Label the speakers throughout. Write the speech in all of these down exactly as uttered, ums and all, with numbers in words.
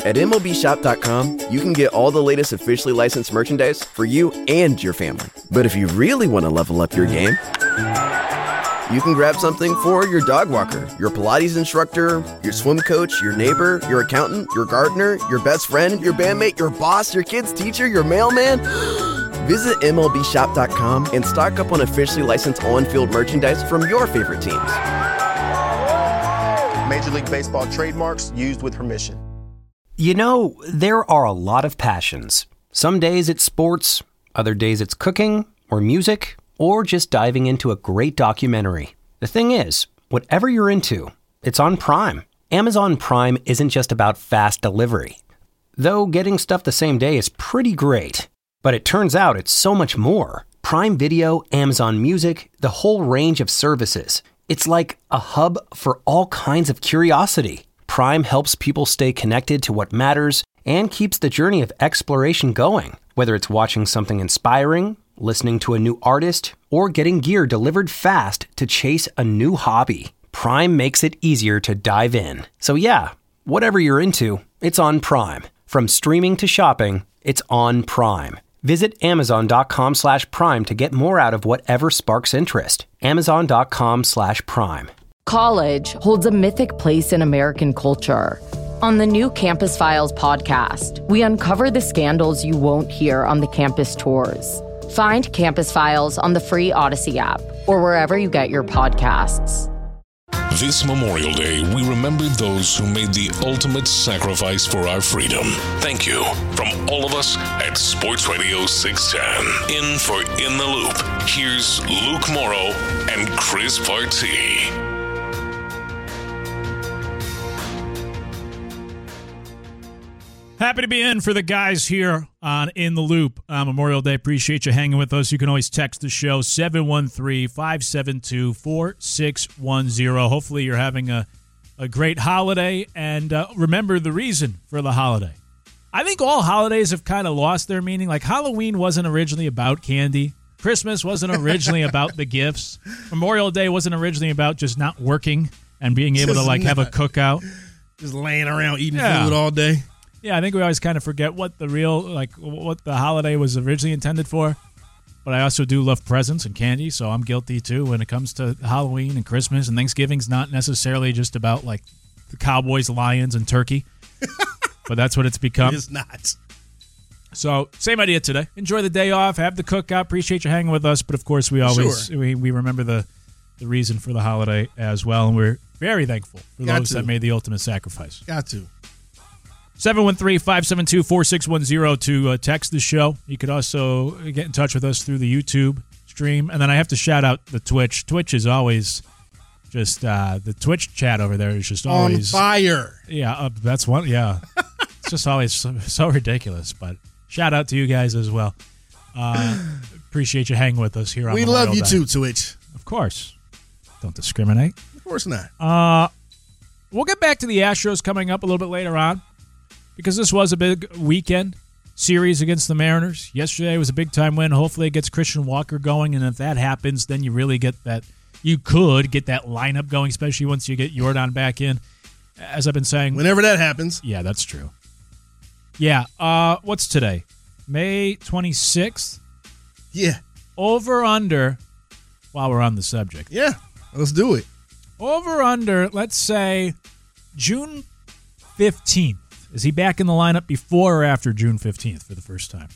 Speaker 1: At M L B Shop dot com, you can get all the latest officially licensed merchandise for you and your family. But if you really want to level up your game, you can grab something for your dog walker, your Pilates instructor, your swim coach, your neighbor, your accountant, your gardener, your best friend, your bandmate, your boss, your kid's teacher, your mailman. Visit M L B Shop dot com and stock up on officially licensed on-field merchandise from your favorite teams.
Speaker 2: Major League Baseball trademarks used with permission.
Speaker 3: You know, there are a lot of passions. Some days it's sports, other days it's cooking or music, or just diving into a great documentary. The thing is, whatever you're into, it's on Prime. Amazon Prime isn't just about fast delivery. Though getting stuff the same day is pretty great. But it turns out it's so much more. Prime Video, Amazon Music, the whole range of services. It's like a hub for all kinds of curiosity. Prime helps people stay connected to what matters and keeps the journey of exploration going. Whether it's watching something inspiring, listening to a new artist, or getting gear delivered fast to chase a new hobby, Prime makes it easier to dive in. So yeah, whatever you're into, it's on Prime. From streaming to shopping, it's on Prime. Visit Amazon.com slash Prime to get more out of whatever sparks interest. Amazon.com slash Prime.
Speaker 4: College holds a mythic place in American culture. On the new Campus Files podcast, we uncover the scandals you won't hear on the campus tours. Find Campus Files on the free Odyssey app or wherever you get your podcasts.
Speaker 5: This Memorial Day, we remember those who made the ultimate sacrifice for our freedom. Thank you from all of us at Sports Radio six ten. In for In the Loop, here's Luke Morrow and Chris Partee.
Speaker 6: Happy to be in for the guys here on In the Loop on Memorial Day. Appreciate you hanging with us. You can always text the show, seven one three, five seven two, four six one zero. Hopefully you're having a, a great holiday, and uh, remember the reason for the holiday. I think all holidays have kind of lost their meaning. Like Halloween wasn't originally about candy. Christmas wasn't originally about the gifts. Memorial Day wasn't originally about just not working and being able just to like not, have a cookout.
Speaker 7: Just laying around eating
Speaker 6: yeah.
Speaker 7: food all day.
Speaker 6: Yeah, I think we always kind of forget what the real, like, what the holiday was originally intended for. But I also do love presents and candy, so I'm guilty, too, when it comes to Halloween and Christmas. And Thanksgiving's not necessarily just about, like, the Cowboys, Lions, and turkey. But that's what it's become.
Speaker 7: It's not.
Speaker 6: So, same idea today. Enjoy the day off. Have the cookout. Appreciate you hanging with us. But, of course, we always
Speaker 7: sure.
Speaker 6: we, we remember the, the reason for the holiday as well. And we're very thankful for
Speaker 7: Got
Speaker 6: those
Speaker 7: to.
Speaker 6: that made the ultimate sacrifice.
Speaker 7: Got to.
Speaker 6: seven one three, five seven two, four six one zero to uh, text the show. You could also get in touch with us through the YouTube stream. And then I have to shout out the Twitch. Twitch is always just, uh, the Twitch chat over there is just always.
Speaker 7: On fire.
Speaker 6: Yeah, uh, that's one. Yeah. It's just always so, so ridiculous. But shout out to you guys as well. Uh, appreciate you hanging with us here on
Speaker 7: We
Speaker 6: Memorial
Speaker 7: love you
Speaker 6: Day.
Speaker 7: too, Twitch.
Speaker 6: Of course. Don't discriminate.
Speaker 7: Of course not.
Speaker 6: Uh, we'll get back to the Astros coming up a little bit later on, because this was a big weekend series against the Mariners. Yesterday was a big-time win. Hopefully it gets Christian Walker going, and if that happens, then you really get that – you could get that lineup going, especially once you get Yordan back in. As I've been saying –
Speaker 7: Whenever that happens.
Speaker 6: Yeah, that's true. Yeah, uh, what's today? May twenty-sixth?
Speaker 7: Yeah.
Speaker 6: Over, under, while we're on the subject.
Speaker 7: Yeah, let's do it.
Speaker 6: Over, under, let's say June fifteenth. Is he back in the lineup before or after June fifteenth for the first time?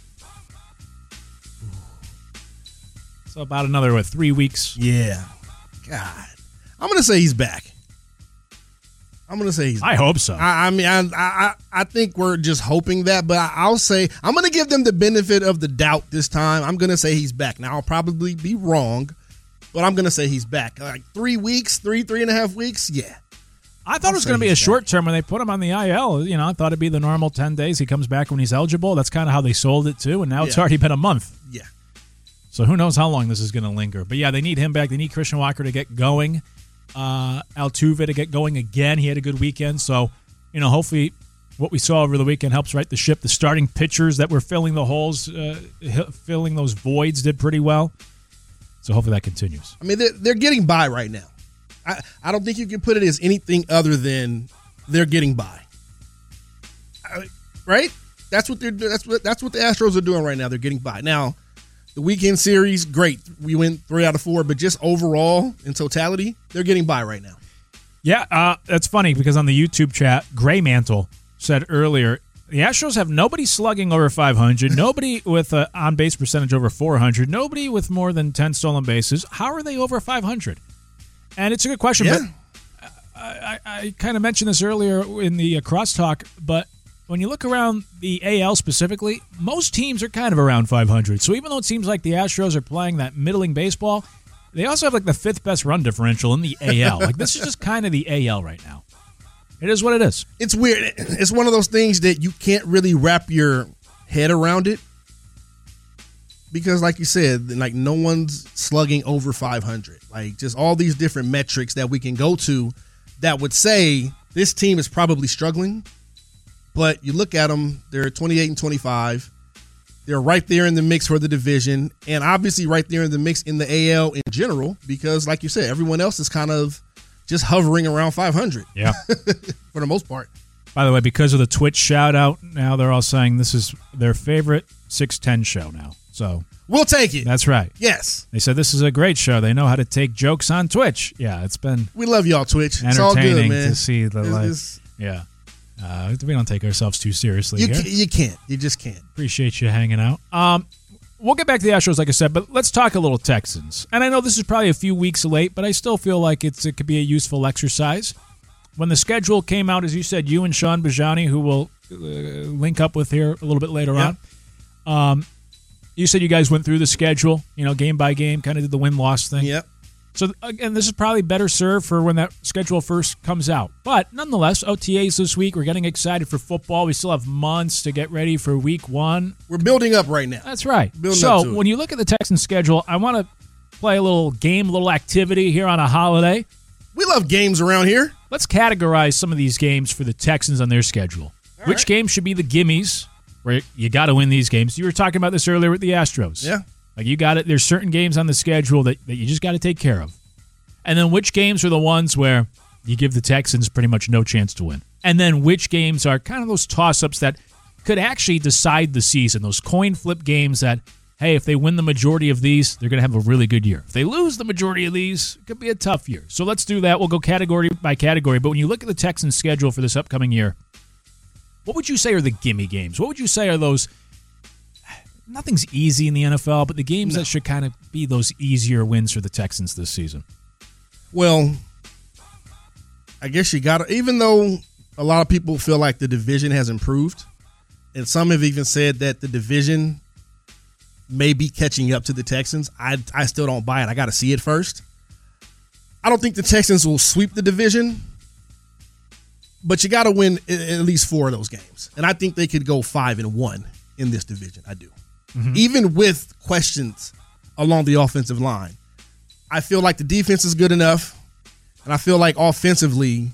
Speaker 6: So about another, what, three weeks?
Speaker 7: Yeah. God. I'm going to say he's back. I'm going to say he's back.
Speaker 6: I hope so.
Speaker 7: I, I mean, I, I I think we're just hoping that, but I, I'll say, I'm going to give them the benefit of the doubt this time. I'm going to say he's back. Now, I'll probably be wrong, but I'm going to say he's back. Like three weeks, three, three and a half weeks, yeah.
Speaker 6: I thought it was going to be a short term when they put him on the I L. You know, I thought it'd be the normal ten days. He comes back when he's eligible. That's kind of how they sold it, too, and now it's
Speaker 7: Yeah.
Speaker 6: already been a month.
Speaker 7: Yeah.
Speaker 6: So who knows how long this is going to linger. But, yeah, they need him back. They need Christian Walker to get going. Uh, Altuve to get going again. He had a good weekend. So, you know, hopefully what we saw over the weekend helps right the ship. The starting pitchers that were filling the holes, uh, filling those voids did pretty well. So hopefully that continues.
Speaker 7: I mean, they're, they're getting by right now. I, I don't think you can put it as anything other than they're getting by. right? That's what they're that's what that's what the Astros are doing right now. They're getting by. Now, the weekend series, great. We win three out of four, but just overall in totality, they're getting by right now.
Speaker 6: Yeah, uh, that's funny because on the YouTube chat, Gray Mantle said earlier, the Astros have nobody slugging over five hundred, nobody with an on-base percentage over four hundred, nobody with more than ten stolen bases. How are they over five hundred? And it's a good question,
Speaker 7: Yeah.
Speaker 6: but I, I, I kind of mentioned this earlier in the uh, crosstalk, but when you look around the A L specifically, most teams are kind of around five hundred. So even though it seems like the Astros are playing that middling baseball, they also have like the fifth best run differential in the A L. Like this is just kind of the A L right now. It is what it is.
Speaker 7: It's weird. It's one of those things that you can't really wrap your head around it because, like you said, like no one's slugging over five hundred. Like just all these different metrics that we can go to that would say this team is probably struggling. But you look at them, they're twenty-eight and twenty-five. They're right there in the mix for the division and obviously right there in the mix in the A L in general because, like you said, everyone else is kind of just hovering around five hundred.
Speaker 6: Yeah.
Speaker 7: For the most part.
Speaker 6: By the way, because of the Twitch shout out, now they're all saying this is their favorite six ten show now. So
Speaker 7: we'll take it.
Speaker 6: That's right.
Speaker 7: Yes.
Speaker 6: They said this is a great show. They know how to take jokes on Twitch. Yeah, it's been
Speaker 7: We love y'all, Twitch.
Speaker 6: entertaining
Speaker 7: it's all good, man.
Speaker 6: to see the
Speaker 7: It's-
Speaker 6: life.
Speaker 7: it's-
Speaker 6: Yeah. Uh, we don't take ourselves too seriously
Speaker 7: You,
Speaker 6: here.
Speaker 7: can, you can't. You just can't.
Speaker 6: Appreciate you hanging out. Um, we'll get back to the Astros, like I said, but let's talk a little Texans. And I know this is probably a few weeks late, but I still feel like it's it could be a useful exercise. When the schedule came out, as you said, you and Sean Bajani, who we'll uh, link up with here a little bit later
Speaker 7: Yep.
Speaker 6: on, um, you said you guys went through the schedule, you know, game by game, kind of did the win-loss thing.
Speaker 7: Yep.
Speaker 6: So, again, this is probably better served for when that schedule first comes out. But, nonetheless, O T As this week. We're getting excited for football. We still have months to get ready for week one.
Speaker 7: We're building up right now.
Speaker 6: That's right.
Speaker 7: Building up to
Speaker 6: so,
Speaker 7: it.
Speaker 6: when you look at the Texans schedule, I want to play a little game, a little activity here on a holiday.
Speaker 7: We love games around here.
Speaker 6: Let's categorize some of these games for the Texans on their schedule.
Speaker 7: All
Speaker 6: Which
Speaker 7: right.
Speaker 6: games should be the gimmies, where you got to win these games? You were talking about this earlier with the Astros.
Speaker 7: Yeah.
Speaker 6: Like, you got it. There's certain games on the schedule that, that you just got to take care of. And then which games are the ones where you give the Texans pretty much no chance to win? And then which games are kind of those toss-ups that could actually decide the season, those coin flip games that, hey, if they win the majority of these, they're going to have a really good year. If they lose the majority of these, it could be a tough year. So let's do that. We'll go category by category. But when you look at the Texans' schedule for this upcoming year, what would you say are the gimme games? What would you say are those – nothing's easy in the N F L, but the games
Speaker 7: No.
Speaker 6: that should kind of be those easier wins for the Texans this season?
Speaker 7: Well, I guess you got to, even though a lot of people feel like the division has improved, and some have even said that the division may be catching up to the Texans, I, I still don't buy it. I got to see it first. I don't think the Texans will sweep the division, but you got to win at at least four of those games. And I think they could go five and one in this division. I do.
Speaker 6: Mm-hmm.
Speaker 7: Even with questions along the offensive line. I feel like the defense is good enough, and I feel like offensively,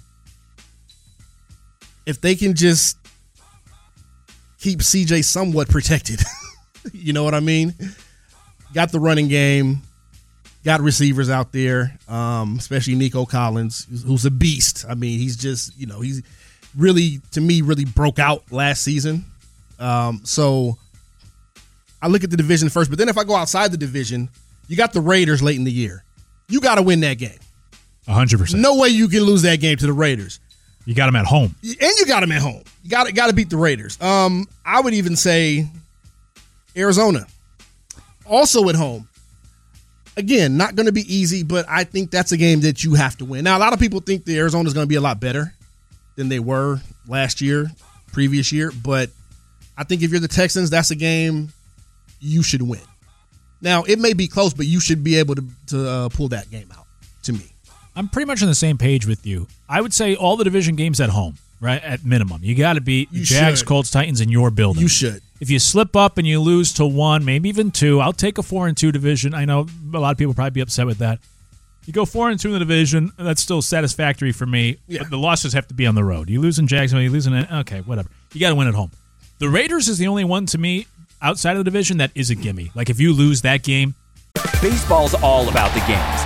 Speaker 7: if they can just keep C J somewhat protected, you know what I mean? Got the running game, got receivers out there, um, especially Nico Collins, who's a beast. I mean, he's just, you know, he's really, to me, really broke out last season. Um, so I look at the division first, but then if I go outside the division, you got the Raiders late in the year. You got to win that game.
Speaker 6: one hundred percent.
Speaker 7: No way you can lose that game to the Raiders.
Speaker 6: You got them at home.
Speaker 7: And you got them at home. You got got to beat the Raiders. Um, I would even say Arizona, also at home. Again, not going to be easy, but I think that's a game that you have to win. Now, a lot of people think the Arizona is going to be a lot better than they were last year, previous year. But I think if you're the Texans, that's a game you should win. Now, it may be close, but you should be able to, to uh, pull that game out, to me.
Speaker 6: I'm pretty much on the same page with you. I would say all the division games at home, right, at minimum. You got to beat the
Speaker 7: You
Speaker 6: Jags,
Speaker 7: should.
Speaker 6: Colts, Titans in your building.
Speaker 7: You should.
Speaker 6: If you slip up and you lose to one, maybe even two, I'll take a four and two division. I know a lot of people will probably be upset with that. You go four and two in the division, that's still satisfactory for me.
Speaker 7: Yeah.
Speaker 6: But the losses have to be on the road. You lose in Jacksonville, you lose in okay, whatever. You got to win at home. The Raiders is the only one to me outside of the division that is a gimme. Like if you lose that game,
Speaker 8: Baseball's all about the games,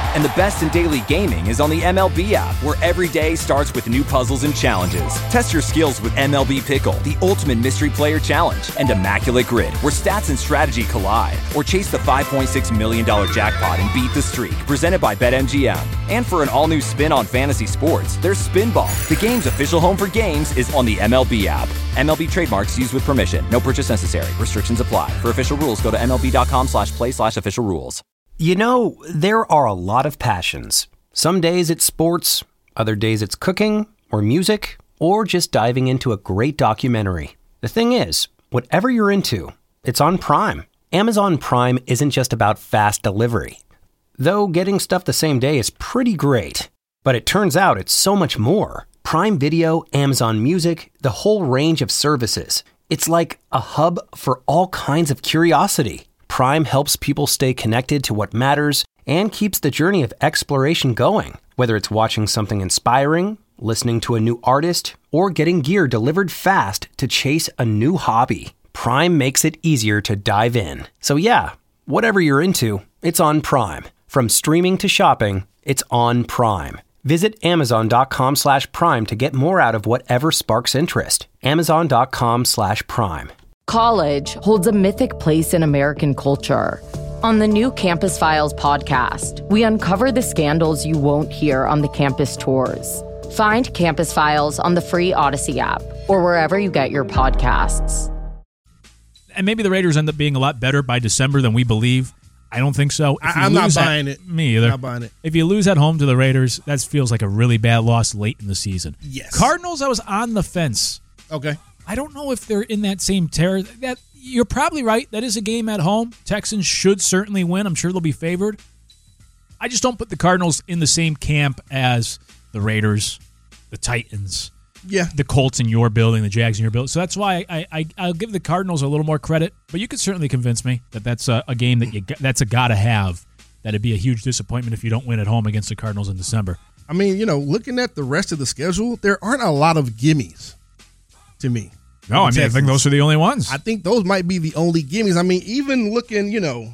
Speaker 8: And the best in daily gaming is on the M L B app, where every day starts with new puzzles and challenges. Test your skills with M L B Pickle, the ultimate mystery player challenge, and Immaculate Grid, where stats and strategy collide. Or chase the five point six million dollars jackpot and beat the streak, presented by BetMGM. And for an all-new spin on fantasy sports, there's Spinball. The game's official home for games is on the M L B app. M L B trademarks used with permission. No purchase necessary. Restrictions apply. For official rules, go to MLB.com slash play slash official rules.
Speaker 3: You know, there are a lot of passions. Some days it's sports, other days it's cooking or music, or just diving into a great documentary. The thing is, whatever you're into, it's on Prime. Amazon Prime isn't just about fast delivery. Though getting stuff the same day is pretty great. But it turns out it's so much more. Prime Video, Amazon Music, the whole range of services. It's like a hub for all kinds of curiosity. Prime helps people stay connected to what matters and keeps the journey of exploration going. Whether it's watching something inspiring, listening to a new artist, or getting gear delivered fast to chase a new hobby, Prime makes it easier to dive in. So yeah, whatever you're into, it's on Prime. From streaming to shopping, it's on Prime. Visit Amazon.com slash Prime to get more out of whatever sparks interest. Amazon.com slash Prime.
Speaker 4: College holds a mythic place in American culture. On the new Campus Files podcast, we uncover the scandals you won't hear on the campus tours. Find Campus Files on the free Odyssey app or wherever you get your podcasts.
Speaker 6: And maybe the Raiders end up being a lot better by December than we believe. I don't think so.
Speaker 7: I, I'm not buying
Speaker 6: at,
Speaker 7: it.
Speaker 6: Me either.
Speaker 7: Not buying it.
Speaker 6: If you lose at home to the Raiders, that feels like a really bad loss late in the season.
Speaker 7: Yes.
Speaker 6: Cardinals, I was on the fence.
Speaker 7: Okay.
Speaker 6: I don't know if they're in that same terror. That you're probably right. That is a game at home. Texans should certainly win. I'm sure they'll be favored. I just don't put the Cardinals in the same camp as the Raiders, the Titans,
Speaker 7: yeah,
Speaker 6: the Colts in your building, the Jags in your building. So that's why I, I I'll give the Cardinals a little more credit. But you could certainly convince me that that's a, a game that you that's a gotta have. That'd be a huge disappointment if you don't win at home against the Cardinals in December.
Speaker 7: I mean, you know, looking at the rest of the schedule, there aren't a lot of gimmies to me.
Speaker 6: No, I mean, Texans. I think those are the only ones.
Speaker 7: I think those might be the only gimmies. I mean, even looking, you know,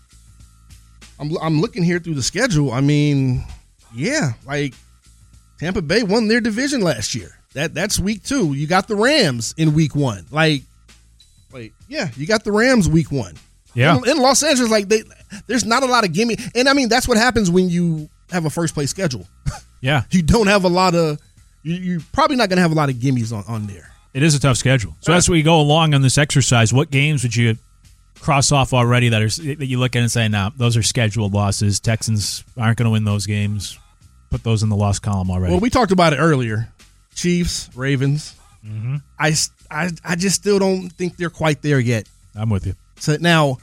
Speaker 7: I'm I'm looking here through the schedule. I mean, yeah, like Tampa Bay won their division last year. That that's week two. You got the Rams in week one. Like, wait, yeah, you got the Rams week one.
Speaker 6: Yeah,
Speaker 7: in, in Los Angeles, like they, there's not a lot of gimme, and I mean that's what happens when you have a first place schedule.
Speaker 6: Yeah,
Speaker 7: you don't have a lot of. You, you're probably not going to have a lot of gimmies on, on there.
Speaker 6: It is a tough schedule. So as we go along on this exercise, what games would you cross off already that are that you look at and say, "Now nah, those are scheduled losses. Texans aren't going to win those games." Put those in the loss column already.
Speaker 7: Well, we talked about it earlier. Chiefs, Ravens.
Speaker 6: Mm-hmm.
Speaker 7: I, I, I just still don't think they're quite there yet.
Speaker 6: I'm with you.
Speaker 7: So now,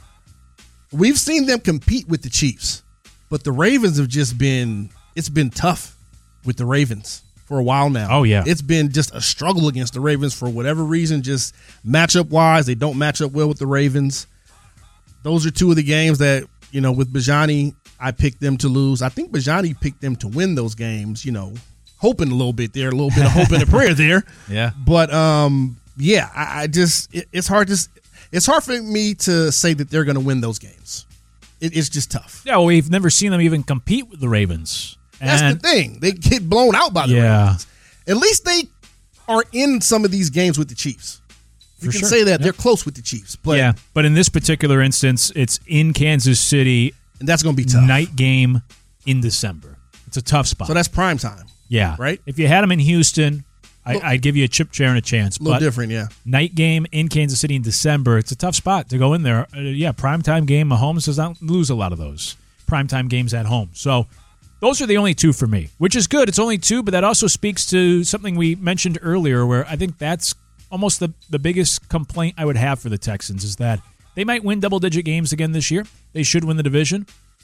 Speaker 7: we've seen them compete with the Chiefs, but the Ravens have just been, it's been tough with the Ravens for a while now.
Speaker 6: Oh, yeah.
Speaker 7: It's been just a struggle against the Ravens for whatever reason, just matchup-wise. They don't match up well with the Ravens. Those are two of the games that, you know, with Bijani, I picked them to lose. I think Bijani picked them to win those games, you know, hoping a little bit there, a little bit of hope and a prayer there.
Speaker 6: Yeah.
Speaker 7: But, um, yeah, I, I just, it, it's hard to, it's hard for me to say that they're going to win those games. It, it's just tough.
Speaker 6: Yeah, well, we've never seen them even compete with the Ravens.
Speaker 7: That's
Speaker 6: and,
Speaker 7: the thing. They get blown out by the
Speaker 6: yeah.
Speaker 7: Ravens. At least they are in some of these games with the Chiefs. You
Speaker 6: For
Speaker 7: can
Speaker 6: sure.
Speaker 7: say that.
Speaker 6: Yeah.
Speaker 7: They're close with the Chiefs. But,
Speaker 6: yeah, but in this particular instance, it's in Kansas City.
Speaker 7: And that's going to be tough.
Speaker 6: Night game in December. It's a tough spot.
Speaker 7: So that's prime time.
Speaker 6: Yeah.
Speaker 7: Right?
Speaker 6: If you had them in Houston, I,
Speaker 7: Look,
Speaker 6: I'd give you a chip chair and a chance.
Speaker 7: A little
Speaker 6: but
Speaker 7: different, yeah.
Speaker 6: Night game in Kansas City in December, it's a tough spot to go in there. Uh, yeah, primetime game. Mahomes does not lose a lot of those primetime games at home. So those are the only two for me, which is good. It's only two, but that also speaks to something we mentioned earlier where I think that's almost the, the biggest complaint I would have for the Texans is that they might win double-digit games again this year. They should win the division.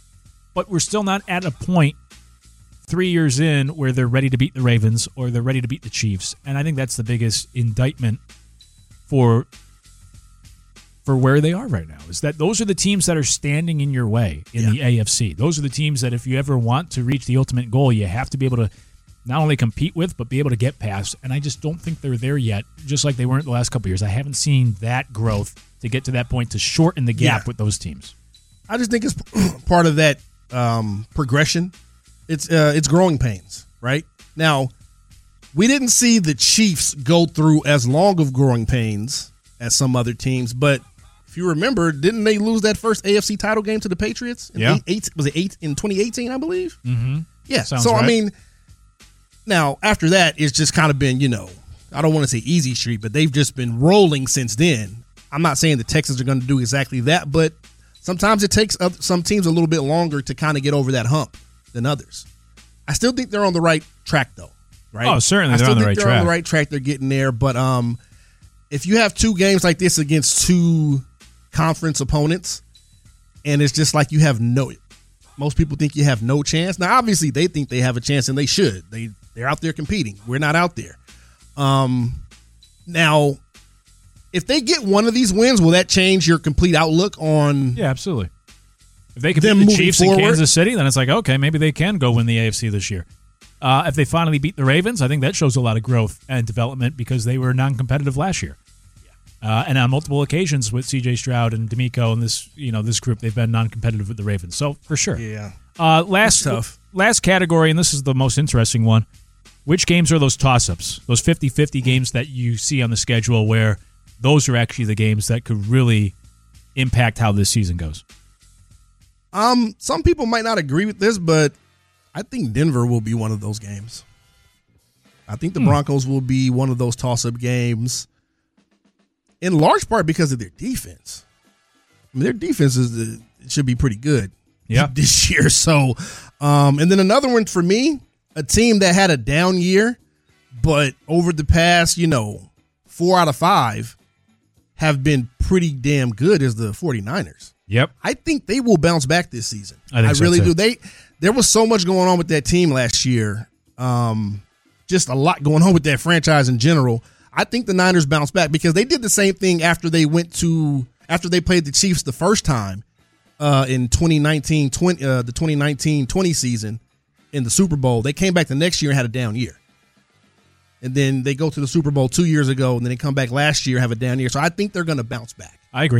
Speaker 6: But we're still not at a point three years in where they're ready to beat the Ravens or they're ready to beat the Chiefs. And I think that's the biggest indictment for for where they are right now, is that those are the teams that are standing in your way in yeah. the A F C. Those are the teams that if you ever want to reach the ultimate goal, you have to be able to not only compete with, but be able to get past. And I just don't think they're there yet, just like they weren't the last couple of years. I haven't seen that growth to get to that point to shorten the gap yeah. with those teams.
Speaker 7: I just think it's part of that um, progression. It's uh, it's growing pains, right? Now, we didn't see the Chiefs go through as long of growing pains as some other teams, but if you remember, didn't they lose that first A F C title game to the Patriots? In
Speaker 6: yeah.
Speaker 7: Eight, eight, was it eight in twenty eighteen, I believe?
Speaker 6: Mm-hmm.
Speaker 7: Yeah.
Speaker 6: Sounds
Speaker 7: so,
Speaker 6: right.
Speaker 7: I mean, now, after that, it's just kind of been, you know, I don't want to say easy street, but they've just been rolling since then. I'm not saying the Texans are going to do exactly that, but sometimes it takes some teams a little bit longer to kind of get over that hump than others. I still think they're on the right track, though. Right?
Speaker 6: Oh, certainly
Speaker 7: I
Speaker 6: they're
Speaker 7: still
Speaker 6: on the
Speaker 7: think
Speaker 6: right
Speaker 7: they're
Speaker 6: track.
Speaker 7: on the right track. They're getting there, but um, if you have two games like this against two conference opponents, and it's just like you have no, most people think you have no chance. Now, obviously, they think they have a chance, and they should. They they're out there competing. We're not out there. Um, now, if they get one of these wins, will that change your complete outlook on?
Speaker 6: Yeah, absolutely. If they can
Speaker 7: them
Speaker 6: beat the
Speaker 7: moving
Speaker 6: Chiefs
Speaker 7: forward?
Speaker 6: in Kansas City, then it's like, okay, maybe they can go win the A F C this year. Uh, if they finally beat the Ravens, I think that shows a lot of growth and development because they were non-competitive last year. Uh, and on multiple occasions with C J Stroud and D'Amico and this, you know, this group, they've been non-competitive with the Ravens. So for sure.
Speaker 7: Yeah.
Speaker 6: Uh, last
Speaker 7: tough.
Speaker 6: last category, and this is the most interesting one. Which games are those toss-ups? Those fifty-fifty games that you see on the schedule where those are actually the games that could really impact how this season goes.
Speaker 7: Um, some people might not agree with this, but I think Denver will be one of those games. I think the
Speaker 6: Hmm.
Speaker 7: Broncos will be one of those toss-up games, in large part because of their defense. I mean, their defense is the, it should be pretty good,
Speaker 6: yeah,
Speaker 7: this year. So, um, and then another one for me, a team that had a down year, but over the past, you know, four out of five have been pretty damn good, is the 49ers.
Speaker 6: Yep.
Speaker 7: I think they will bounce back this season.
Speaker 6: I think
Speaker 7: I
Speaker 6: so,
Speaker 7: really
Speaker 6: too.
Speaker 7: do. They there was so much going on with that team last year. Um, just a lot going on with that franchise in general. I think the Niners bounce back because they did the same thing after they went to after they played the Chiefs the first time uh, in twenty nineteen twenty uh, the twenty nineteen twenty season in the Super Bowl. They came back the next year and had a down year. And then they go to the Super Bowl two years ago, and then they come back last year, have a down year. So I think they're going to bounce back.
Speaker 6: I agree.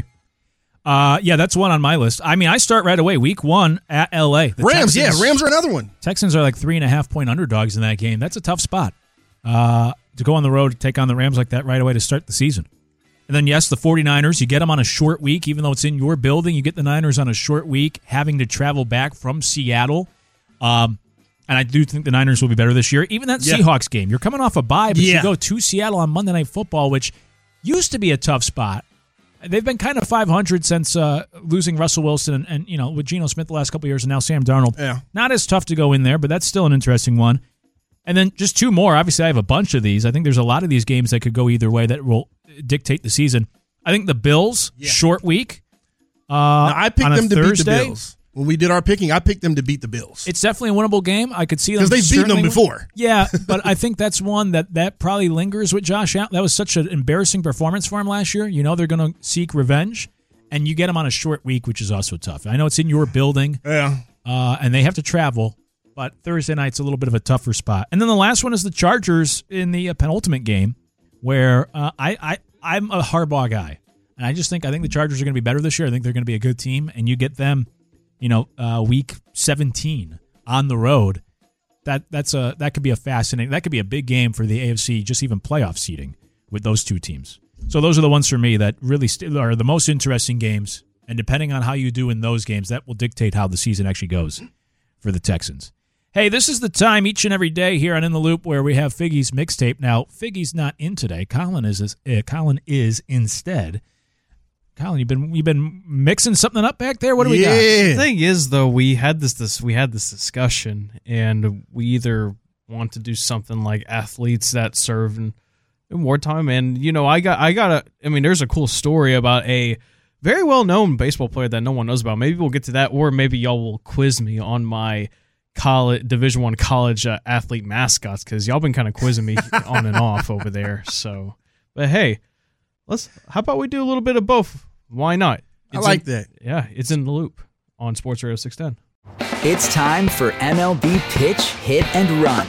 Speaker 6: Uh, yeah, that's one on my list. I mean, I start right away. Week one at L A. The
Speaker 7: Rams,
Speaker 6: Texans,
Speaker 7: yeah, Rams are another one.
Speaker 6: Texans are like three and a half point underdogs in that game. That's a tough spot uh, to go on the road to take on the Rams like that right away to start the season. And then, yes, the 49ers, you get them on a short week, even though it's in your building. You get the Niners on a short week, having to travel back from Seattle. Um, and I do think the Niners will be better this year. Even that
Speaker 7: Yeah.
Speaker 6: Seahawks game, you're coming off a bye, but
Speaker 7: Yeah.
Speaker 6: you go to Seattle on Monday Night Football, which used to be a tough spot. They've been kind of five hundred since uh, losing Russell Wilson and, and, you know, with Geno Smith the last couple of years and now Sam Darnold.
Speaker 7: Yeah.
Speaker 6: Not as tough to go in there, but that's still an interesting one. And then just two more. Obviously, I have a bunch of these. I think there's a lot of these games that could go either way that will dictate the season. I think the Bills,
Speaker 7: Yeah.
Speaker 6: short week. Uh,
Speaker 7: Now, I picked
Speaker 6: on a
Speaker 7: them to
Speaker 6: Thursday.
Speaker 7: beat the Bills. When we did our picking, I picked them to beat the Bills.
Speaker 6: It's definitely a winnable game. I could see them
Speaker 7: Because they've beaten them
Speaker 6: certainly-
Speaker 7: before.
Speaker 6: Yeah, but I think that's one that, that probably lingers with Josh Allen. That was such an embarrassing performance for him last year. You know they're going to seek revenge, and you get them on a short week, which is also tough. I know it's in your building,
Speaker 7: Yeah.
Speaker 6: uh, and they have to travel, but Thursday night's a little bit of a tougher spot. And then the last one is the Chargers in the uh, penultimate game, where uh, I, I, I'm a Harbaugh guy, and I just think I think the Chargers are going to be better this year. I think they're going to be a good team, and you get them, you know, uh, week seventeen on the road. That that's a that could be a fascinating. That could be a big game for the A F C, just even playoff seeding with those two teams. So those are the ones for me that really st- are the most interesting games. And depending on how you do in those games, that will dictate how the season actually goes for the Texans. Hey, this is the time each and every day here on In the Loop where we have Figgy's mixtape. Now, Figgy's not in today. Colin is uh, Colin is instead. Colin, you've been you've been mixing something up back there. What do we got?
Speaker 7: Yeah.
Speaker 9: The thing is, though, we had this, this we had this discussion, and we either want to do something like athletes that serve in, in wartime, and you know, I got I got a. I mean, there's a cool story about a very well known baseball player that no one knows about. Maybe we'll get to that, or maybe y'all will quiz me on my college Division One college uh, athlete mascots, because y'all been kind of quizzing me on and off over there. So, but hey. Let's. How about we do a little bit of both? Why not?
Speaker 7: I
Speaker 9: It's
Speaker 7: like
Speaker 9: in-
Speaker 7: that.
Speaker 9: Yeah, it's in the loop on Sports Radio six ten.
Speaker 10: It's time for M L B Pitch, Hit, and Run,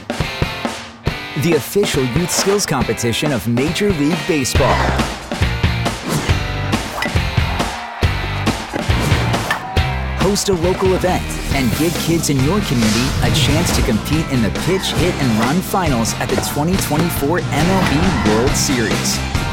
Speaker 10: the official youth skills competition of Major League Baseball. Host a local event and give kids in your community a chance to compete in the Pitch, Hit, and Run finals at the twenty twenty-four M L B World Series.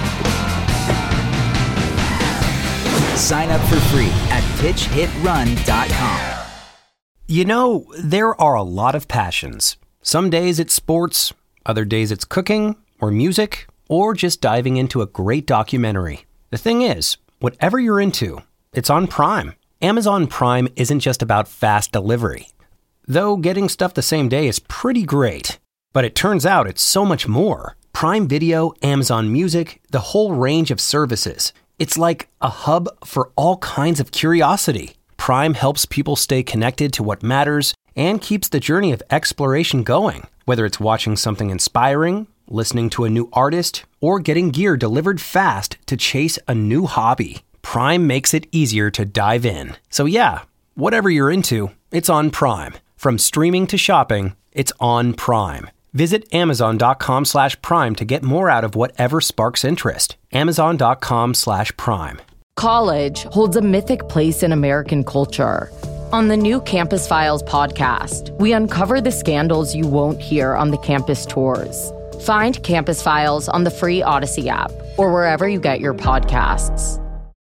Speaker 10: Sign up for free at pitch hit run dot com.
Speaker 3: You know, there are a lot of passions. Some days it's sports, other days it's cooking or music, or just diving into a great documentary. The thing is, whatever you're into, it's on Prime. Amazon Prime isn't just about fast delivery. Though getting stuff the same day is pretty great. But it turns out it's so much more. Prime Video, Amazon Music, the whole range of services. It's like a hub for all kinds of curiosity. Prime helps people stay connected to what matters and keeps the journey of exploration going. Whether it's watching something inspiring, listening to a new artist, or getting gear delivered fast to chase a new hobby, Prime makes it easier to dive in. So yeah, whatever you're into, it's on Prime. From streaming to shopping, it's on Prime. Visit amazon.com slash prime to get more out of whatever sparks interest. Amazon.com slash prime.
Speaker 4: College holds a mythic place in American culture. On the new Campus Files podcast, we uncover the scandals you won't hear on the campus tours. Find Campus Files on the free Odyssey app or wherever you get your podcasts.